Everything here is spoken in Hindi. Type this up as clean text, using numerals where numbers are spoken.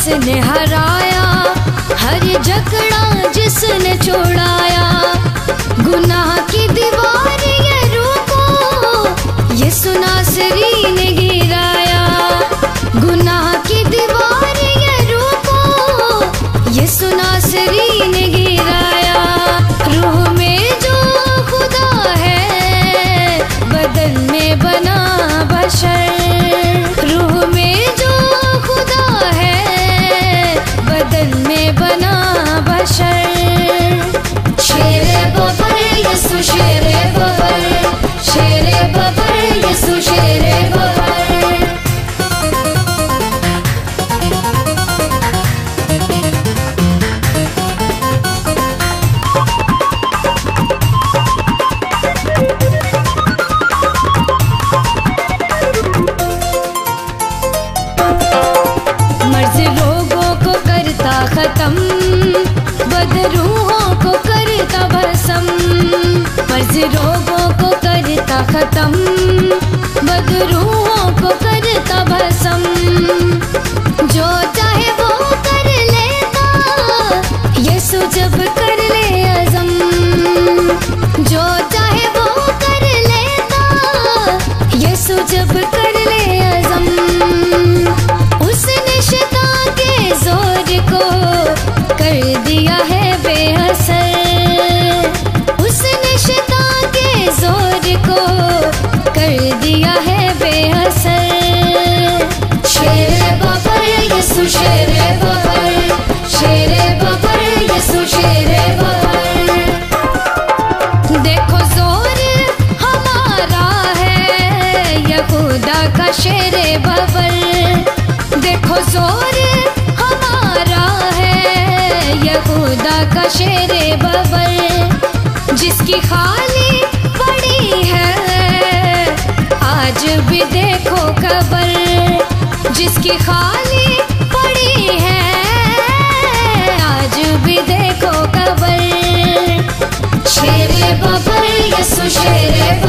जिसने हराया, हर जकड़ा जिसने छोड़ाया। गुनाह की दीवार ये रूको, यीशु नासरी ने गिराया। गुनाह की दीवार ये रूको, यीशु नासरी ने गिराया। रूह में जो खुदा है, बदन में बना बशर। रूह में जो खुदा है, बदन में बना बशर। शेरे बबर यीशु शेरे बबर, शेरे बबर यीशु शेरे बबर। मर्ज रोगों को करता खत्म, बदरूहों को करता भस्म। मर्ज रोगों को करता खत्म, बदरूहों को करता भस्म। जो चाहे वो कर लेता, यीशु जब कर ले अज़म। जो चाहे वो कर लेता, यीशु जब कर ले अज़म। उसने शैतान के जोर को कर दिया है बेअसर। उसने शैतान के जोर को कर दिया है बेअसर। शेरे बबर यीशु शेरे बबर, शेरे बबर यीशु शेरे बबर। देखो जोर हमारा है, यहूदा का शेरे बबर। देखो जोर हमारा है, यहूदा का शेरे बबर। जिसकी खाली पड़ी है, आज भी देखो कबर। जिसकी खाली पड़ी है, आज भी देखो कबर। शेरे बबर यीशु शेरे बबर।